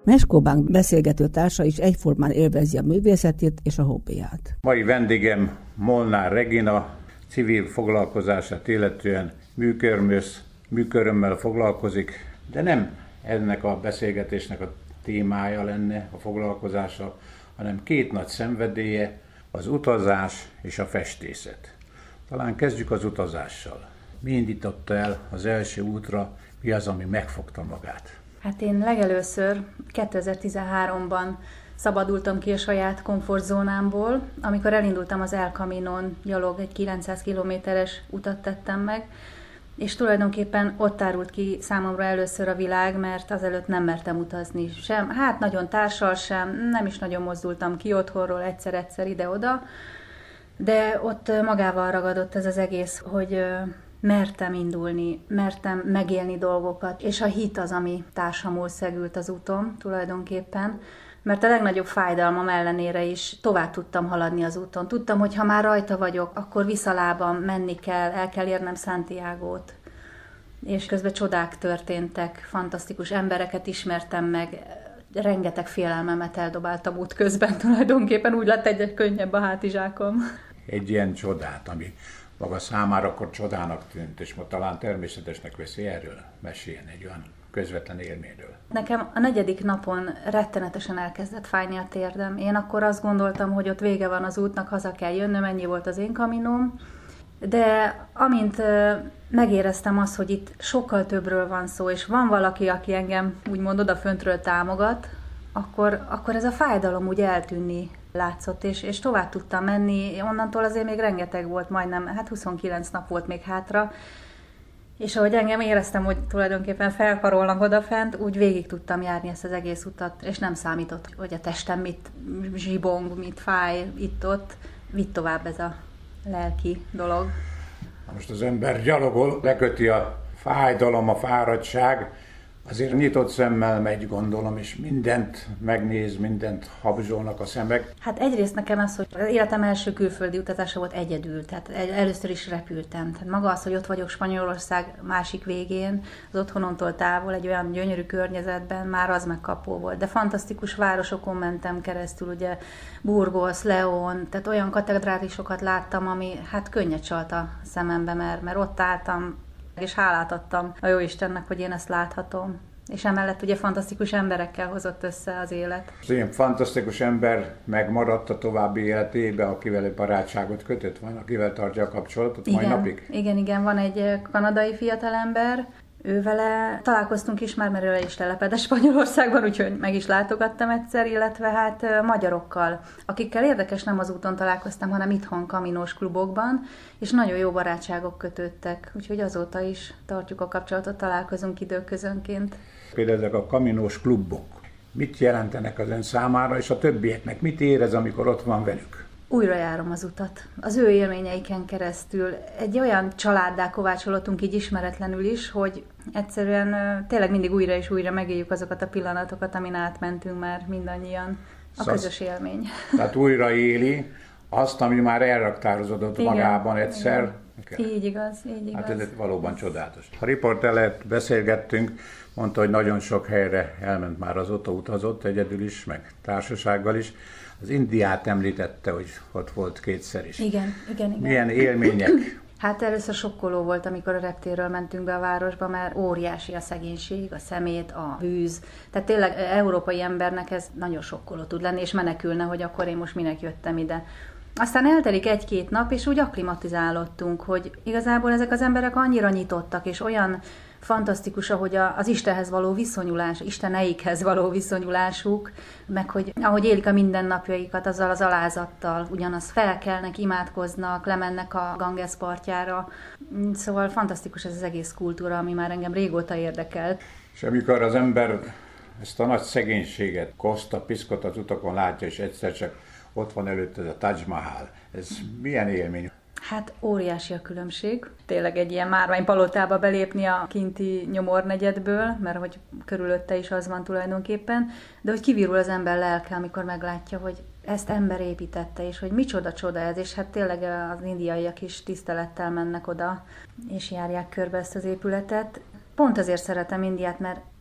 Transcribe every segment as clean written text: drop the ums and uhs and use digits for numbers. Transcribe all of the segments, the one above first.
Meskó Bank beszélgető társa is egyformán élvezi a művészetét és a hobbiját. Mai vendégem Molnár Regina, civil foglalkozását illetően műkörömmel foglalkozik, de nem ennek a beszélgetésnek a témája lenne a foglalkozása, hanem két nagy szenvedélye, az utazás és a festészet. Talán kezdjük az utazással. Mi indította el az első útra, mi az, ami megfogta magát? Hát én legelőször 2013-ban szabadultam ki a saját komfortzónámból, amikor elindultam az El Caminon, gyalog egy 900 kilométeres utat tettem meg, és tulajdonképpen ott árult ki számomra először a világ, mert azelőtt nem mertem utazni sem. Hát nagyon társal sem, nem is nagyon mozdultam ki otthonról egyszer-egyszer ide-oda, de ott magával ragadott ez az egész, hogy mertem indulni, mertem megélni dolgokat, és a hit az, ami társamul szegült az úton tulajdonképpen, mert a legnagyobb fájdalmam ellenére is tovább tudtam haladni az úton. Tudtam, hogy ha már rajta vagyok, akkor visszalábam menni kell, el kell érnem Santiagót. És közben csodák történtek, fantasztikus embereket ismertem meg, rengeteg félelmemet eldobáltam út közben tulajdonképpen, úgy lett egy könnyebb a hátizsákom. Egy ilyen csodát, ami maga számára akkor csodának tűnt, és ma talán természetesnek veszi, erről meséljen egy olyan közvetlen élményről. Nekem a 4. napon rettenetesen elkezdett fájni a térdem. Én akkor azt gondoltam, hogy ott vége van az útnak, haza kell jönnöm, ennyi volt az én kaminóm. De amint megéreztem azt, hogy itt sokkal többről van szó, és van valaki, aki engem úgymond odaföntről támogat, akkor ez a fájdalom úgy eltűnni látszott, és tovább tudtam menni. Onnantól azért még rengeteg volt, majdnem, 29 nap volt még hátra, és ahogy engem éreztem, hogy tulajdonképpen felkarolnak odafent, úgy végig tudtam járni ezt az egész utat, és nem számított, hogy a testem mit zsibong, mit fáj itt-ott, vitt tovább ez a lelki dolog. Most az ember gyalogol, leköti a fájdalom, a fáradtság, azért nyitott szemmel megy, gondolom, és mindent megnéz, mindent habzsolnak a szemek. Hát egyrészt nekem az, hogy az életem első külföldi utazása volt egyedül, tehát először is repültem. Tehát maga az, hogy ott vagyok Spanyolország másik végén, az otthonomtól távol, egy olyan gyönyörű környezetben, már az megkapó volt. De fantasztikus városokon mentem keresztül, ugye Burgos, León, tehát olyan katedrálisokat láttam, ami hát könnyet csalt a szemembe, mert ott álltam, és hálát adtam a Jóistennek, hogy én ezt láthatom. És emellett ugye fantasztikus emberekkel hozott össze az élet. Az ilyen fantasztikus ember megmaradt a további életébe, akivel egy barátságot kötött van, akivel tartja a kapcsolatot mai napig? Igen, van egy kanadai fiatalember, ővele találkoztunk is már, mert ő is telepedett Spanyolországban, úgyhogy meg is látogattam egyszer, illetve hát magyarokkal, akikkel érdekes nem az úton találkoztam, hanem itthon kaminós klubokban, és nagyon jó barátságok kötődtek, úgyhogy azóta is tartjuk a kapcsolatot, találkozunk időközönként. Például ezek a kaminós klubok, mit jelentenek az ön számára, és a többieknek mit érez, amikor ott van velük? Újra járom az utat. Az ő élményeiken keresztül egy olyan családdá kovácsolódtunk így ismeretlenül is, hogy egyszerűen tényleg mindig újra és újra megéljük azokat a pillanatokat, amin átmentünk már mindannyian. A közös élmény. Tehát újra éli azt, ami már elraktározódott magában egyszer. Igen. Így igaz. Hát ez valóban csodálatos. A riporterrel beszélgettünk, mondta, hogy nagyon sok helyre elment már azóta, utazott egyedül is, meg társasággal is. Az Indiát említette, hogy ott volt kétszer is. Igen. Milyen élmények? Hát először sokkoló volt, amikor a reptérről mentünk be a városba, mert óriási a szegénység, a szemét, a bűz. Tehát tényleg európai embernek ez nagyon sokkoló tud lenni, és menekülne, hogy akkor én most minek jöttem ide. Aztán eltelik 1-2 nap, és úgy akklimatizálódtunk, hogy igazából ezek az emberek annyira nyitottak, és olyan fantasztikus, ahogy az Istenhez való viszonyulás, isteneikhez való viszonyulásuk, meg hogy ahogy élik a mindennapjaikat azzal az alázattal, ugyanaz felkelnek, imádkoznak, lemennek a Ganges partjára. Szóval fantasztikus ez az egész kultúra, ami már engem régóta érdekelt. És amikor az ember ezt a nagy szegénységet, koszta, piszkot az utakon látja, és egyszer csak ott van előtt ez a Taj Mahal, ez milyen élmény? Hát óriási a különbség. Tényleg egy ilyen márványpalotába belépni a kinti nyomornegyedből, mert hogy körülötte is az van tulajdonképpen, de hogy kivirul az ember lelke, amikor meglátja, hogy ezt ember építette, és hogy micsoda csoda ez, és hát tényleg az indiaiak is tisztelettel mennek oda, és járják körbe ezt az épületet. Pont azért szeretem Indiát, mert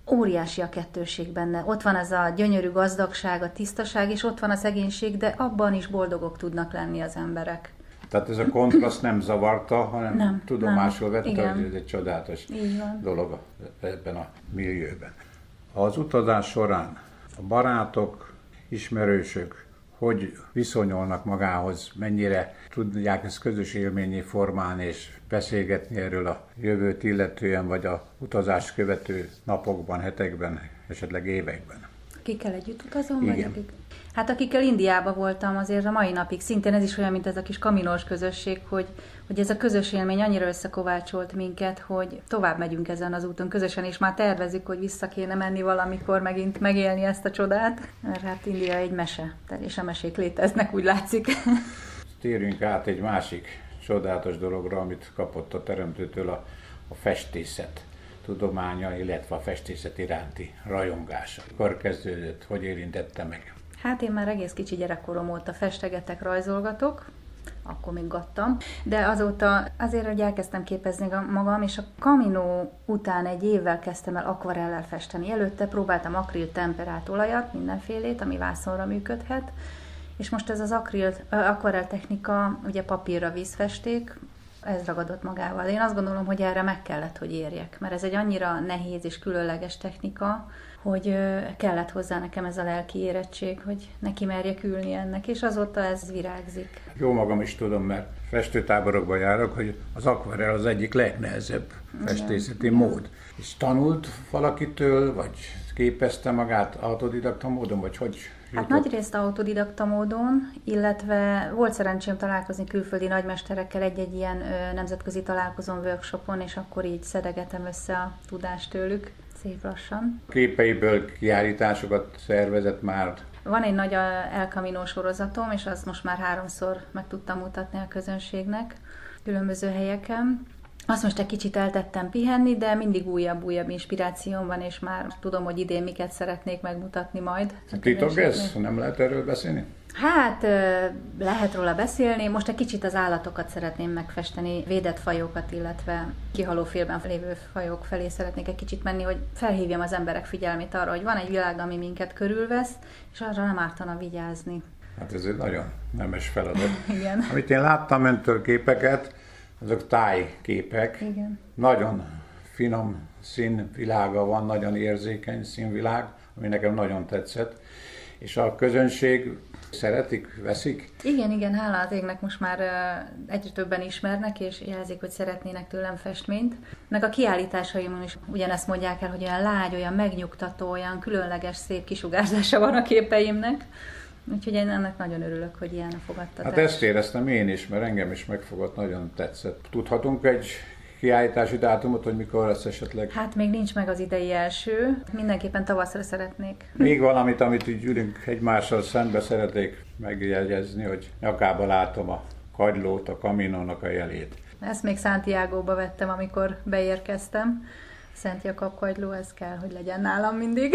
Óriási a kettőség benne. Ott van az a gyönyörű gazdagság, a tisztaság, és ott van a szegénység, de abban is boldogok tudnak lenni az emberek. Tehát ez a kontraszt nem zavarta, hanem Nem, tudomásul nem. vette, Igen. hogy ez egy csodálatos Így van. dolog ebben a millióben. Az utazás során a barátok, ismerősök hogy viszonyulnak magához, mennyire tudják ezt közös élményé formálni és beszélgetni erről a jövőt illetően, vagy a utazást követő napokban, hetekben, esetleg években. Akikkel együtt utazom? Igen. Vagy akik? Hát akikkel Indiában voltam, azért a mai napig szintén ez is olyan, mint ez a kis kaminós közösség, hogy ez a közös élmény annyira összekovácsolt minket, hogy tovább megyünk ezen az úton közösen, és már tervezzük, hogy vissza kéne menni valamikor megint megélni ezt a csodát, mert hát India egy mese, és a mesék léteznek, úgy látszik. Térjünk át egy másik csodálatos dologra, amit kapott a Teremtőtől a festészet tudománya, illetve a festészet iránti rajongása. Mikor kezdődött, hogy érintette meg? Hát én már egész kicsi gyerekkorom óta festegetek, rajzolgatok, akkor még gattam, de azóta azért, hogy elkezdtem képezni magam, és a Camino után egy évvel kezdtem el akvarellel festeni. Előtte próbáltam akril temperált olajat, mindenfélét, ami vászonra működhet, és most ez az akvarell technika, ugye papírra vízfesték, ez ragadott magával. Én azt gondolom, hogy erre meg kellett, hogy érjek, mert ez egy annyira nehéz és különleges technika, hogy kellett hozzá nekem ez a lelki érettség, hogy neki merjek ülni ennek, és azóta ez virágzik. Jó magam is tudom, mert festőtáborokban járok, hogy az akvarell az egyik legnehezebb festészeti mód. És tanult valakitől, vagy képezte magát autodidakta módon, vagy hogy Hát nagyrészt autodidakta módon, illetve volt szerencsém találkozni külföldi nagymesterekkel egy-egy ilyen nemzetközi találkozón, workshopon, és akkor így szedegetem össze a tudást tőlük, szép lassan. Képeiből kiállításokat szervezett már. Van egy nagy El Camino sorozatom, és azt most már 3-szor meg tudtam mutatni a közönségnek különböző helyeken. Azt most egy kicsit eltettem pihenni, de mindig újabb inspirációm van, és már tudom, hogy idén miket szeretnék megmutatni majd. Titok ez? Nem lehet erről beszélni? Hát lehet róla beszélni. Most egy kicsit az állatokat szeretném megfesteni, védett fajokat, illetve kihaló félben lévő fajok felé szeretnék egy kicsit menni, hogy felhívjam az emberek figyelmét arra, hogy van egy világ, ami minket körülvesz, és arra nem ártana vigyázni. Hát ez egy nagyon nemes feladat. Igen. Amit én láttam öntől képeket, azok tájképek. Igen. Nagyon finom színvilága van, nagyon érzékeny színvilág, ami nekem nagyon tetszett. És a közönség szeretik, veszik? Igen, hála az égnek most már egyre többen ismernek, és jelzik, hogy szeretnének tőlem festményt. Meg a kiállításaimon is ugyanezt mondják el, hogy olyan lágy, olyan megnyugtató, olyan különleges, szép kisugárzása van a képeimnek. Úgyhogy én ennek nagyon örülök, hogy ilyen a fogadtatás. Hát ezt éreztem én is, mert engem is megfogott, nagyon tetszett. Tudhatunk egy kiállítási dátumot, hogy mikor lesz esetleg? Hát még nincs meg az idei első, mindenképpen tavaszra szeretnék. Még valamit, amit így ülünk egymással szembe, szeretnék megjegyezni, hogy nyakába látom a kagylót, a Caminónak a jelét. Ezt még Santiago-ba vettem, amikor beérkeztem. Szent Jakab kagyló, ez kell, hogy legyen nálam mindig.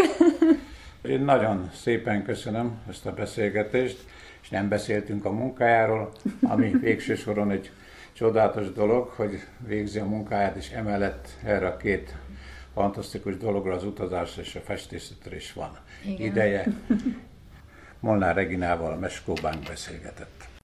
Én nagyon szépen köszönöm ezt a beszélgetést, és nem beszéltünk a munkájáról, ami végső soron egy csodálatos dolog, hogy végzi a munkáját, és emellett erre a két fantasztikus dologra, az utazásra és a festészetre is van ideje. Molnár Reginával, Meskó Bánk beszélgetett.